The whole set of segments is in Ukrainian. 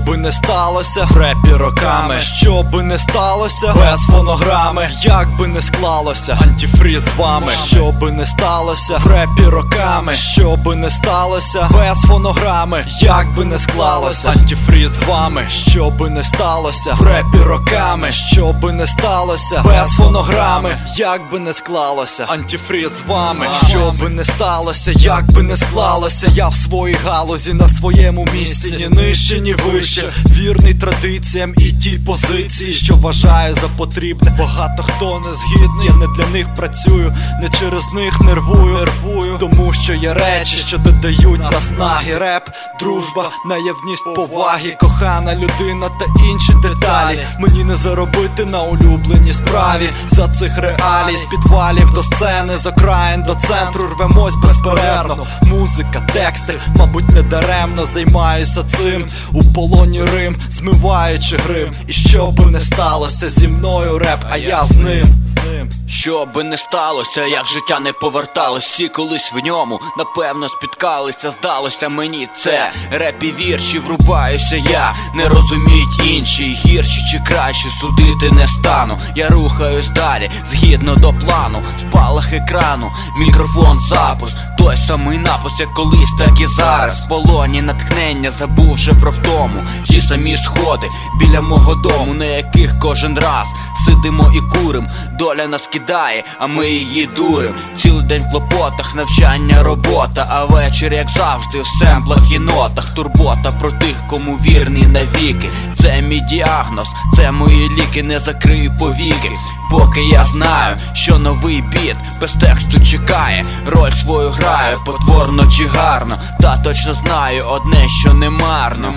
би не сталося в репі роками, що би не сталося без фонограми, як би не склалося, антифріз з вами. Що би не сталося в репі роками, що би не сталося без фонограми, як би не склалося, антифріз з вами. Що би не сталося в репі роками, що би не сталося без фонограми, як би не склалося, антифріз з вами. Що би не сталося, як би не склалося, я в своїй галузі на своєму місці, ні нижче, ні вище, вірний традиціям і тій позиції, що вважає за потрібне. Багато хто не згідний, я не для них працюю, не через них нервую, тому що є речі, що додають наснаги. Реп, дружба, наявність поваги, кохана людина та інші деталі. Мені не заробити на улюбленій справі, за цих реалій, з підвалів до сцени, з окраїн до центру рвемось безперервно. Музика, тексти, мабуть не даремно займаюся цим. У полоні Рим, змиваючи грим. І що би не сталося зі мною реп, а я з ним. Що би не сталося, як життя не поверталось, всі колись в ньому, напевно, спіткалися. Здалося мені це, репі вірші врубаюся я, не розуміють інші, гірші чи кращі судити не стану. Я рухаюсь далі, згідно до плану, спалах екрану, мікрофон, запуск, той самий напис, як колись, так і зараз. В полоні натхнення, забувши про втому, ті самі сходи біля мого дому, на яких кожен раз сидимо і курим. Доля нас кидає, а ми її дурим. Цілий день в клопотах, навчання, робота, а вечір, як завжди, в семплах і нотах. Турбота про тих, кому вірний навіки. Це мій діагноз, це мої ліки, не закрию повіки. Поки я знаю, що новий біт без тексту чекає. Роль свою граю, потворно чи гарно, та точно знаю одне, що не марно.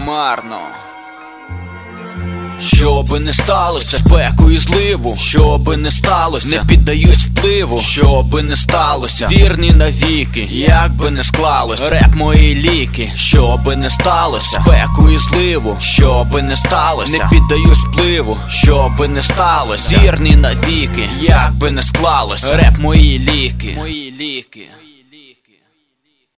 Що би не сталося, спеку і зливу, що би не сталося, не піддаюсь впливу, що би не сталося, вірні навіки, як би не склалось, реп мої ліки. Що би не сталося, спеку і зливу, що би не сталося, не піддаюсь впливу, що би не сталося, вірні навіки, як би не склалось, реп мої ліки.